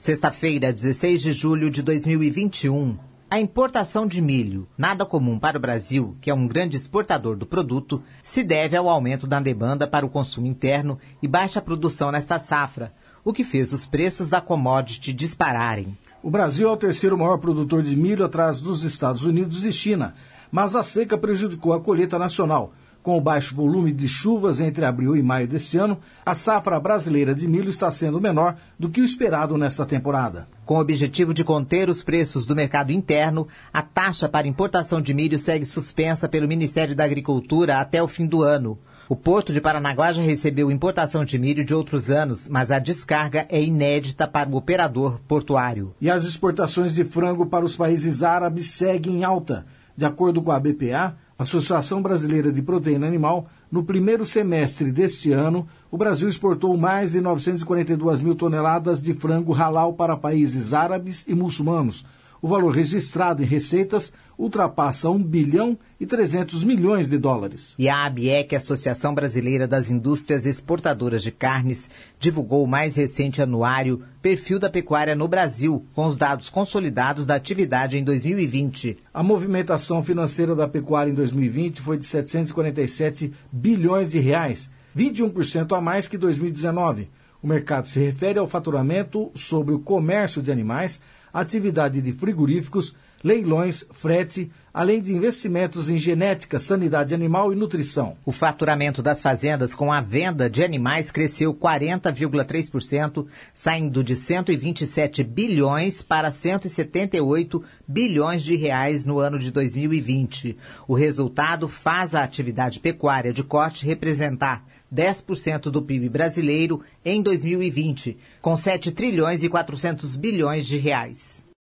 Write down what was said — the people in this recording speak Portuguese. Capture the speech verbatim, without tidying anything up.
Sexta-feira, dezesseis de julho de dois mil e vinte e um, a importação de milho, nada comum para o Brasil, que é um grande exportador do produto, se deve ao aumento da demanda para o consumo interno e baixa produção nesta safra, o que fez os preços da commodity dispararem. O Brasil é o terceiro maior produtor de milho atrás dos Estados Unidos e China, mas a seca prejudicou a colheita nacional. Com o baixo volume de chuvas entre abril e maio deste ano, a safra brasileira de milho está sendo menor do que o esperado nesta temporada. Com o objetivo de conter os preços do mercado interno, a taxa para importação de milho segue suspensa pelo Ministério da Agricultura até o fim do ano. O Porto de Paranaguá já recebeu importação de milho de outros anos, mas a descarga é inédita para o operador portuário. E as exportações de frango para os países árabes seguem em alta. De acordo com a A B P A, Associação Brasileira de Proteína Animal, no primeiro semestre deste ano, o Brasil exportou mais de novecentas e quarenta e duas mil toneladas de frango halal para países árabes e muçulmanos. O valor registrado em receitas ultrapassa um bilhão e trezentos milhões de dólares. E a ABIEC, Associação Brasileira das Indústrias Exportadoras de Carnes, divulgou o mais recente anuário Perfil da Pecuária no Brasil, com os dados consolidados da atividade em dois mil e vinte. A movimentação financeira da pecuária em dois mil e vinte foi de setecentos e quarenta e sete bilhões de reais, vinte e um por cento a mais que dois mil e dezenove. O mercado se refere ao faturamento sobre o comércio de animais, atividade de frigoríficos, leilões, frete, além de investimentos em genética, sanidade animal e nutrição. O faturamento das fazendas com a venda de animais cresceu quarenta vírgula três por cento, saindo de cento e vinte e sete bilhões para cento e setenta e oito bilhões de reais no ano de dois mil e vinte. O resultado faz a atividade pecuária de corte representar dez por cento do P I B brasileiro em dois mil e vinte, com sete trilhões e quatrocentos bilhões de reais.